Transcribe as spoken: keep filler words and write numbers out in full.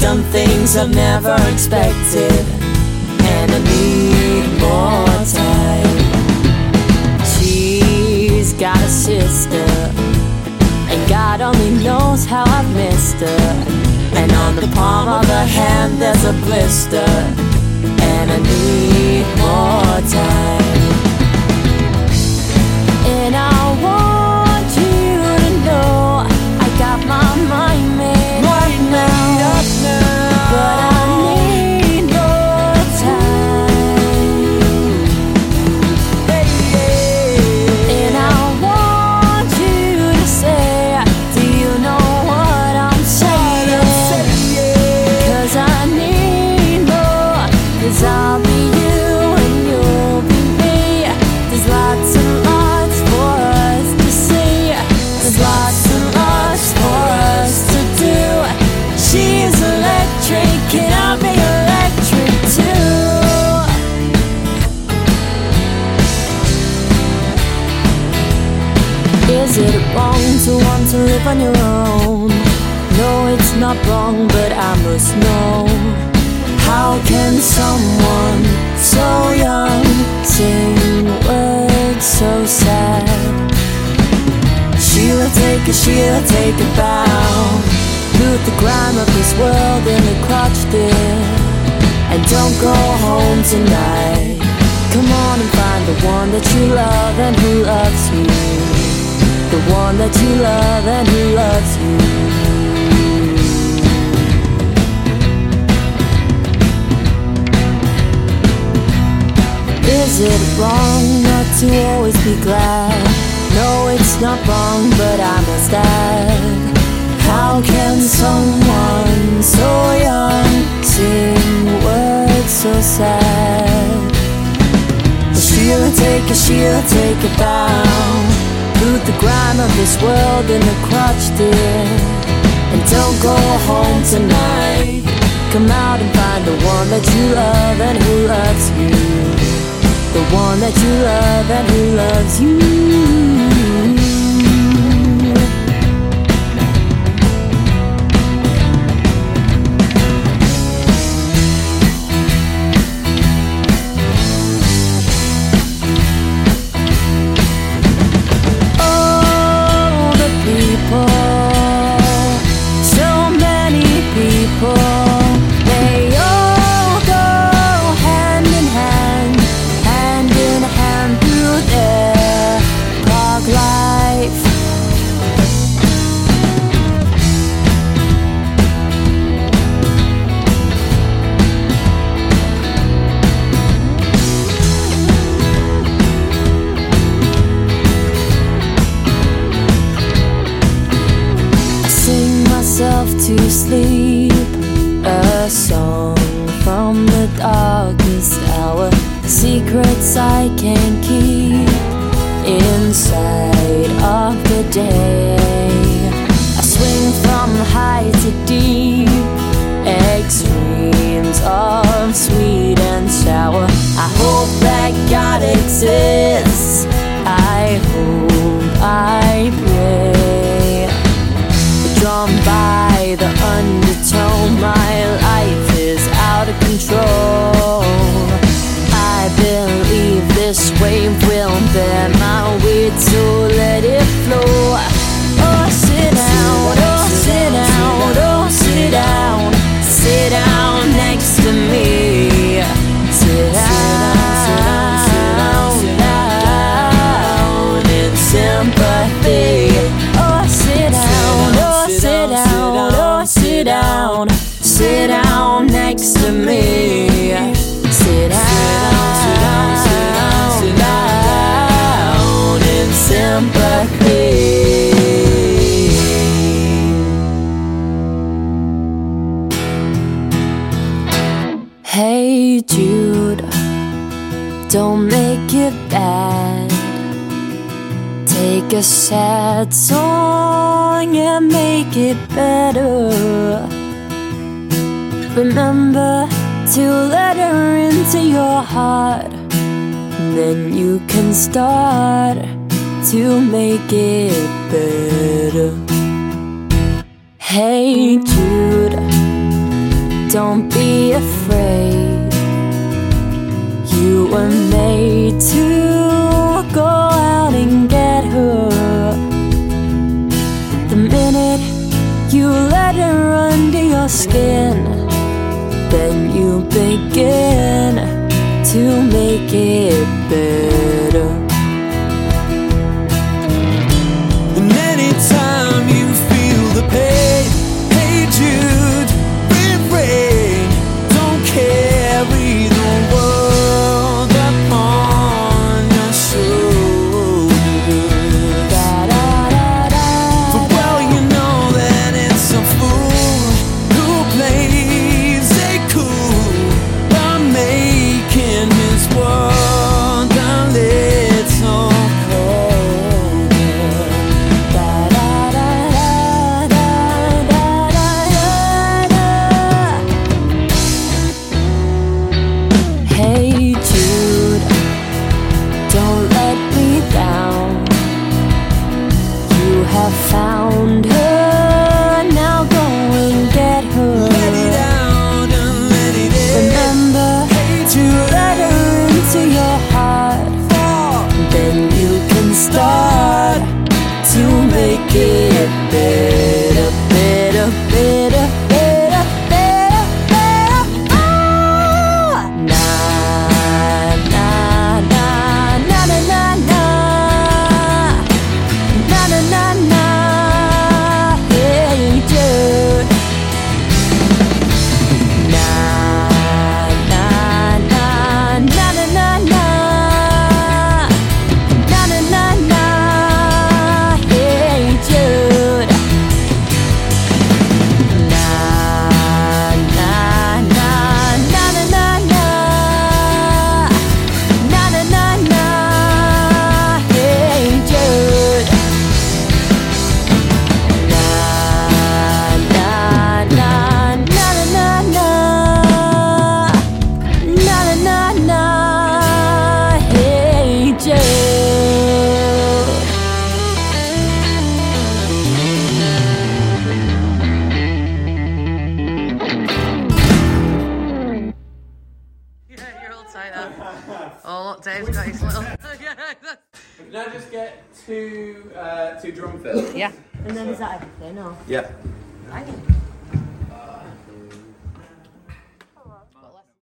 done things I've never expected, and I need more time. She's got a sister, and God only knows how I've missed her. And on the palm of her hand there's a blister, and I need more time. And I want you to know I got my mind made up now, but I need more time. And I want you to say, do you know what I'm saying? 'Cause I need more, 'cause I'll be you and you'll be me. There's lots and lots for us to see. There's lots and lots for us to do. She's electric and I'll be electric too. Is it wrong to want to live on your own? No, it's not wrong, but I must know. How can someone so young sing words so sad? She'll take a, she'll take a bow, put the grime of this world in the crotch there, and don't go home tonight. Come on and find the one that you love and who loves you. The one that you love and who loves you. Is it wrong not to always be glad? No, it's not wrong, but I must add, how can someone so young sing words so sad? She'll take a, she'll take a bow, put the grime of this world in the crotch, dear, and don't go home tonight. Come out and find the one that you love and who loves you. The one that you love and who loves you. To sleep, a song from the darkest hour, secrets I can't keep inside of the day. I swing from high to deep, extremes of sweet and sour. I hope that God exists, I hope, I pray. Drawn by the undertone, my life is out of control. I believe this wave will bear my weight, so let it flow. Oh, sit down, oh, sit down, oh, sit down, sit down next to me. Sit down, sit down in sympathy. Oh, sit down, oh, sit down, oh, sit down, sit down next to me. Sit down, sit down, sit down, sit down in sympathy. Hey Jude, don't make it bad. Take a sad song and make it better. Remember to let her into your heart, then you can start to make it better. Hey Jude, don't be afraid. You were made to go out and get her. The minute you let her under your skin, then you begin to make it better. And anytime you feel the pain, hey Jude, refrain. Don't carry the world upon your shoulders. Da, da, da, da, But well, you know that it's a fool who plays it cool by making his world a little colder. da, da, da, da, da, da, da. Hey Jude, don't let me down. You have found her, now go and get her. Let it out and let it in. Remember to let her into your heart. Then you can start to make it better, better, better, better, better, better. Ah! Na na na na na na na na na na na. Hey Jude. Na na na na na na na na na na na. Hey Jude. Na na na na na na na na na na na. Hey Jude. Na na na na na na na na na na. Hey Jude. Yeah, you're all tight up. Oh, look, Dave's got his little. Yeah, that's- Can I just get two, uh, two drum fills? yeah. And then is that everything? Or? Yeah. I